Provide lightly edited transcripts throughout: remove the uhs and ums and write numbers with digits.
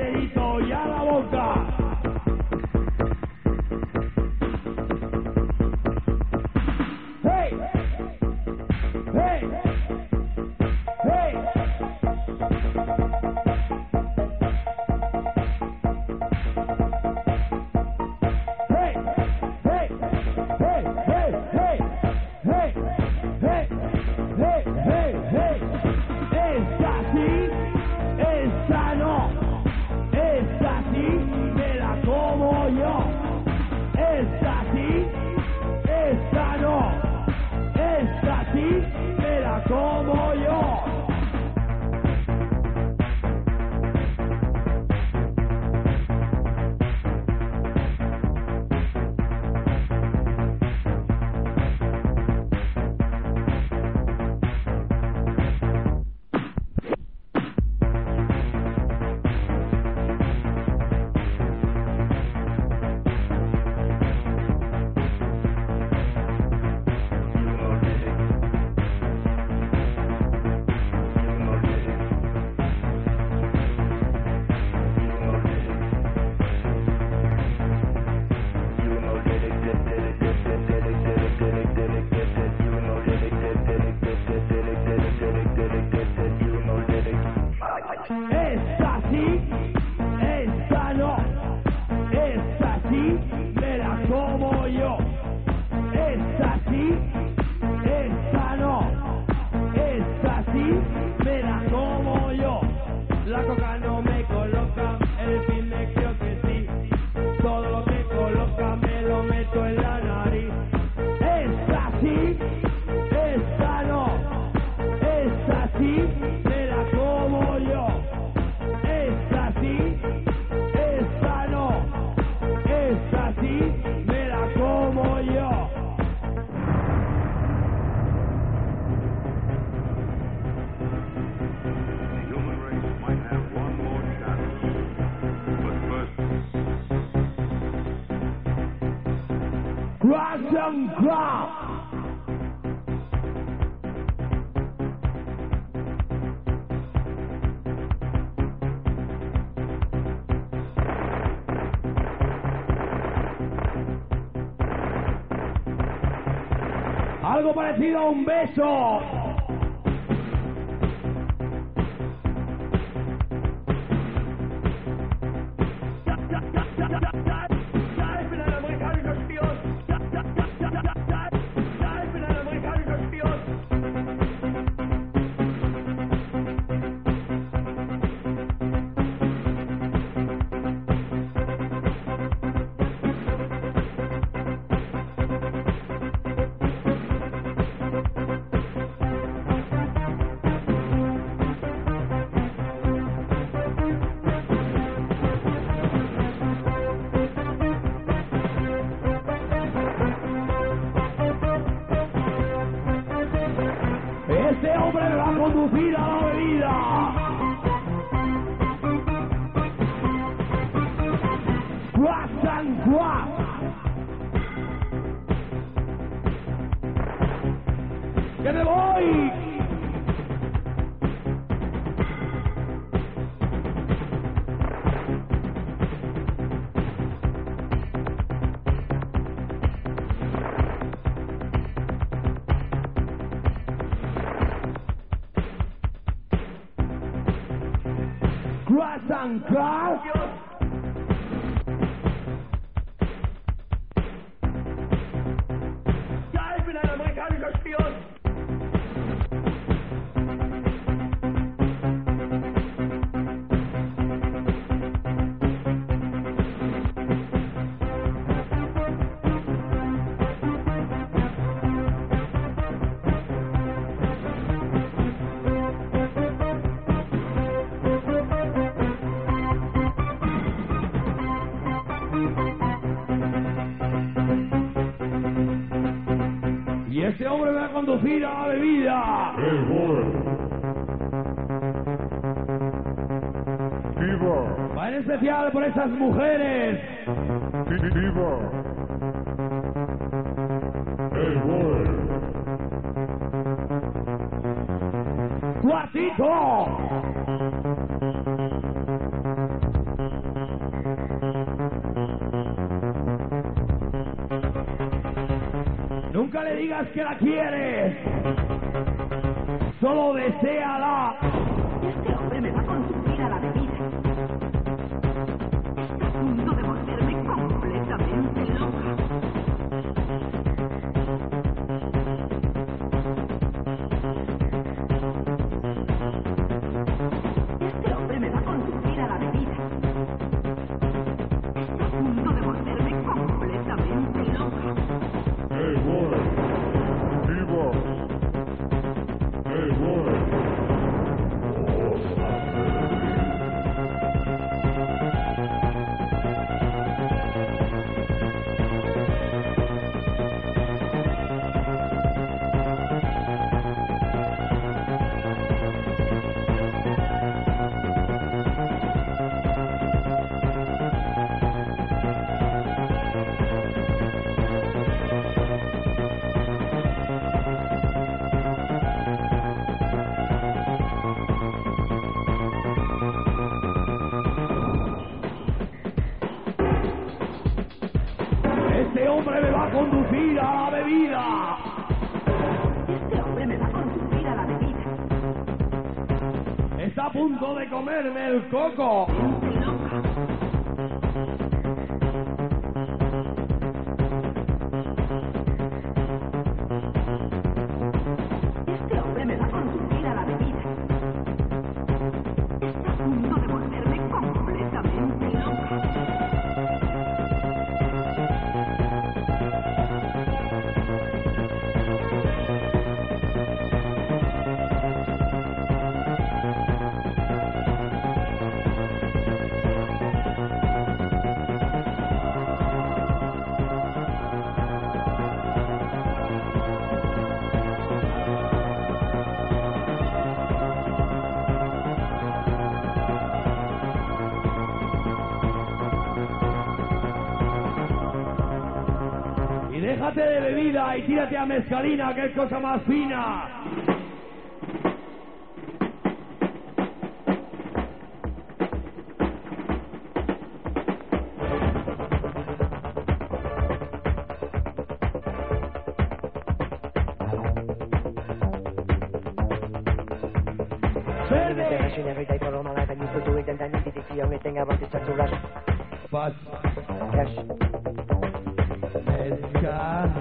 dedito y a la boca. Hey, hey, hey. Como yo. Esta sí, esta no, esta sí, me la como yo. Esta sí, esta no, esta sí, me la como yo. La coca no me coloca, el fin me creo que sí. Todo lo que coloca me lo meto en la nariz. Esta sí, esta no, esta sí, me la como yo. Esta sí, esta no, esta sí, me la como yo. The human race might have one more chance. But first, Crash and grab. Algo parecido a un beso. Este hombre me va a conducir a la bebida. Quack and quack. ¡Que me voy! Crash and crash. Ja, ich bin ein amerikanischer Spion. Y este hombre me va a conducir a la bebida. Fever, Va en especial por esas mujeres. fever. El World. ¡Cuartito! digas que la quieres. Solo deséala. Este hombre me va a conducir a la bebida. Está a punto de volverme completamente loca. Este hombre me va a conducir a la bebida. Está a punto de volverme completamente loca. Hey, boy. Viva. Hey, boy. Este hombre me va a conducir a la bebida. Este hombre me va a conducir a la bebida. Está a punto de comerme el coco. Mente loca. Este hombre me va a conducir a la bebida. Está a punto de volverme completamente loca. Y déjate de bebida y tírate a mezcalina, que es cosa más fina. Verde. Every day for all my life, I used to do it, and I needed it. The only thing I want is just to rush. Pas. Cash. Mezcal.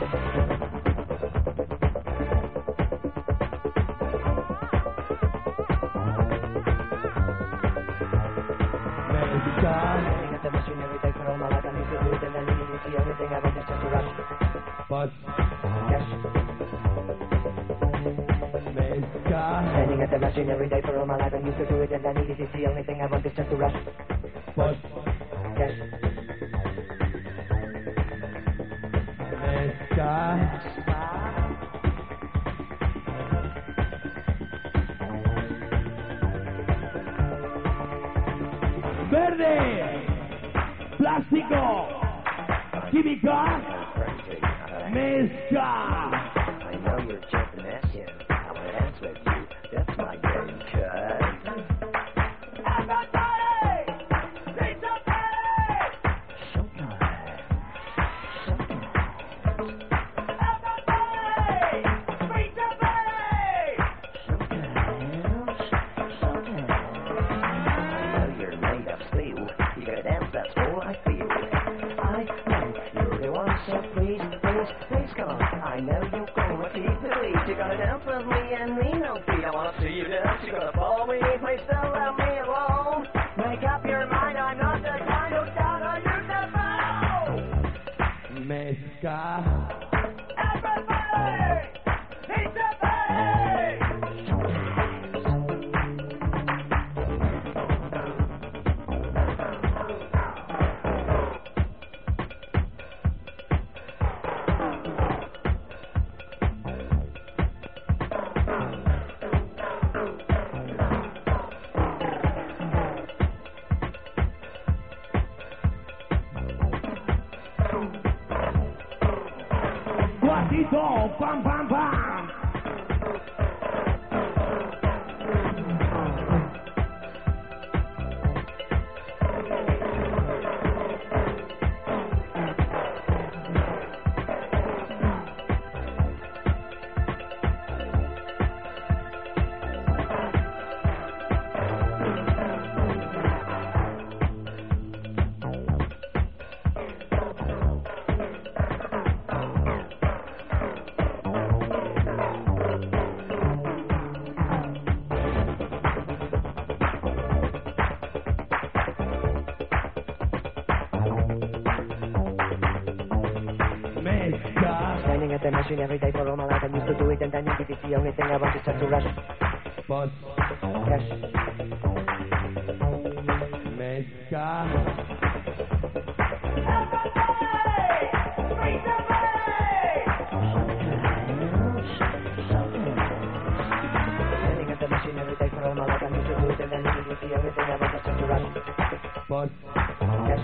Mezcal. Standing at the machine every day for all my life, I used to do it, and I needed it. The only thing I want is just to rush. Pas. Cash. Mezcal. Standing at the machine every day for all my life, I used to do it, and I needed it. The only thing I want is just to rush. Pas. Cash. Mezcal. Verde. Plástico. Química. Mezcal. I know you're just an action. I want to dance with you. That's my game, cuz. I know you're gonna keep the lead. You're gonna dance with me and me no feet. I wanna see you dance. You're gonna follow me. Please don't let me alone. Make up your mind. I'm not the kind of dog I used to know. Mezcal. Everybody! It's a party! Guatito, pam, pam, pam. at the machine every day for all my life. I used to do it and I needed it. The only thing I want is just to rush. Bus. Rush. Mezca. Standing at the machine every day for all my life. I used to do it and I needed it. The only thing I want is just to rush. Bus. Rush.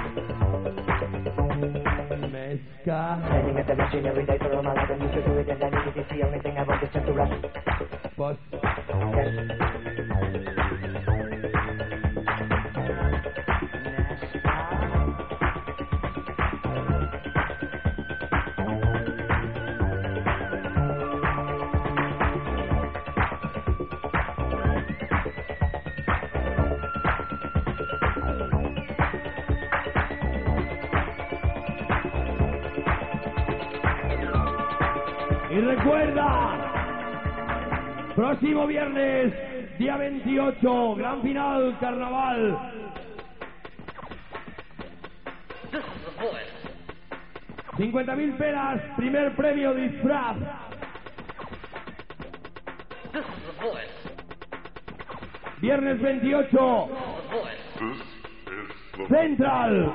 Mezca. Standing at the machine every day for all my life. I used to do it and I needed it. The only thing I want is just to rush. Bus. Rush. Y recuerda, próximo viernes, día 28, gran final, carnaval. This is the voice. 50.000 pelas, primer premio disfraz. This is the voice. Viernes 28, The voice. This is the Central.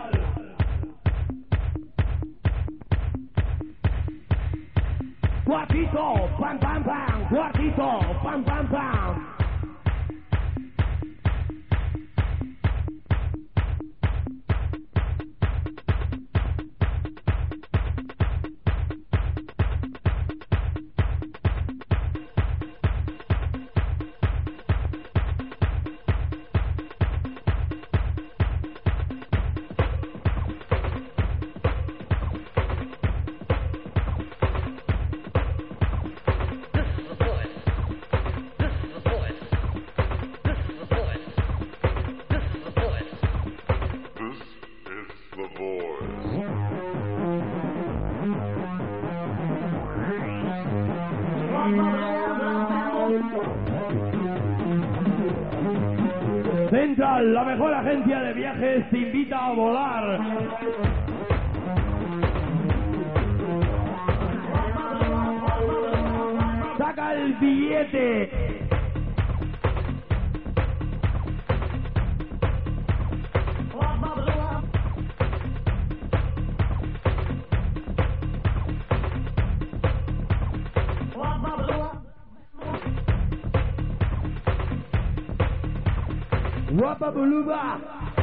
Cuartito, pam pam pam, cuartito, pam pam pam. Central, la mejor agencia de viajes, te invita a volar. Saca el billete. Guapa Buluba.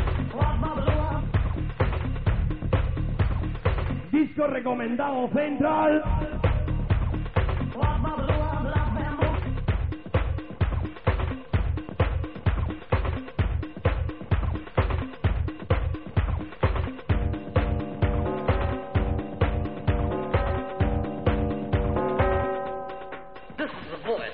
Disco recomendado Central. This is the voice.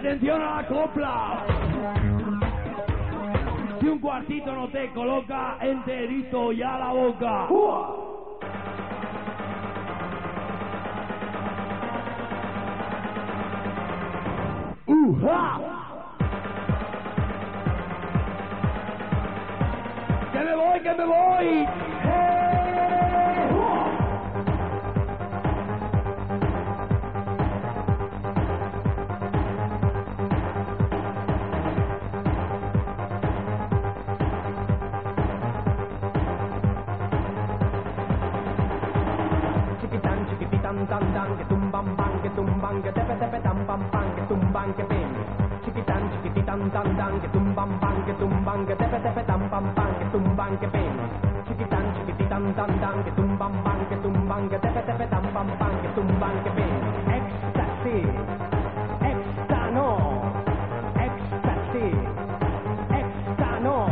Atención a la copla. Si un cuartito no te coloca enterito ya la boca. ¡Que me voy, que me voy! Tan tan que tumban que tepe tepe tam pam pam que tumban que pim chiquitan tan que tumban que tepe tepe tam pam pam que tumban que pim chiquitan tan que tumban que tepe tepe tam pam pam que tumban que pim ecstasy extano ecstasy extano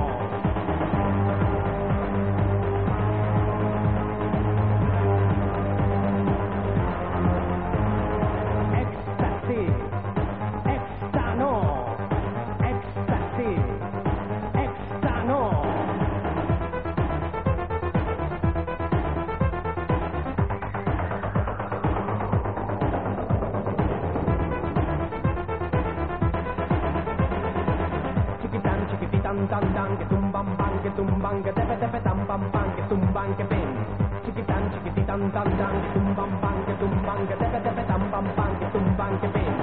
que tumban que tepe tepe tam pam pam que tumban que pim chiquitan tan que tumban que tepe tepe tam pam pam que tumban que pim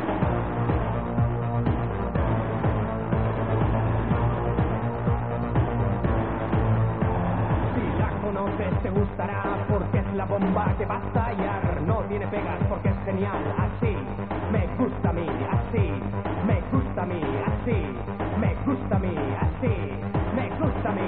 si la conoces te gustará porque es la bomba que va a estallar no tiene pegas porque es genial así me gusta a mí así me gusta a mí así me gusta a mí así me gusta a mí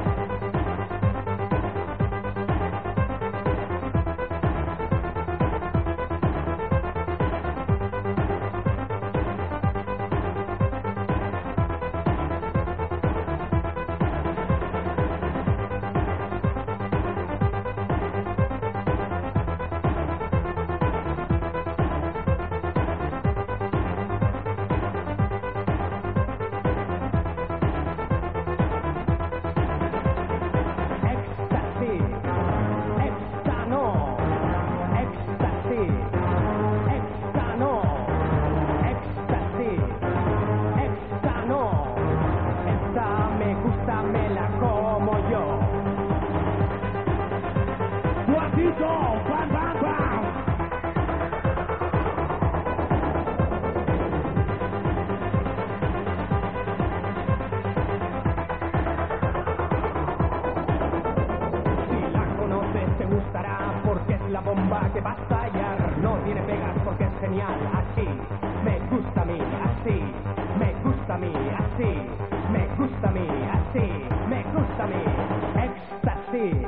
que va a estallar no tiene pegas porque es genial así me gusta a mí así me gusta a mí así me gusta a mí así me gusta a mí ecstasy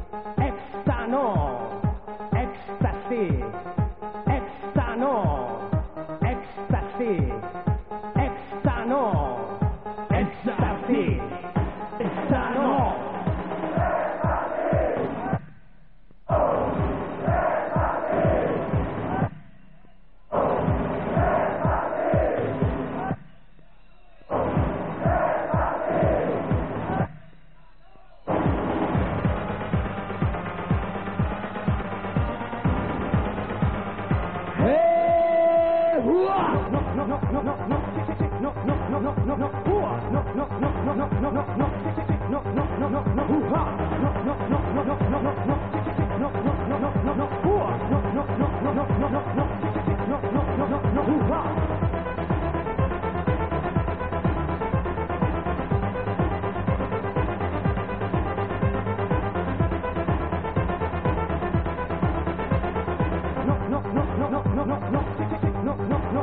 extano ecstasy extano ecstasy extano ecstasy extano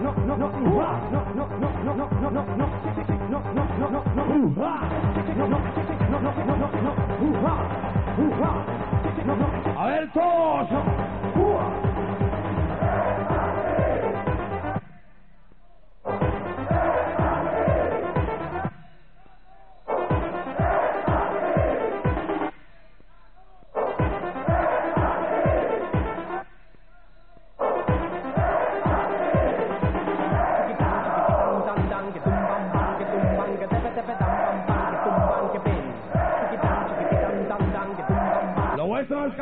no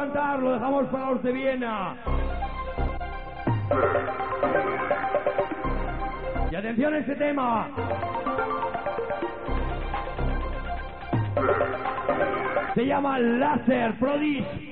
cantar, lo dejamos para los de Viena. Y atención a este tema. Se llama Láser Prodige.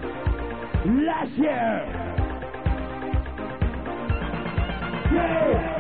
Láser. Yeah.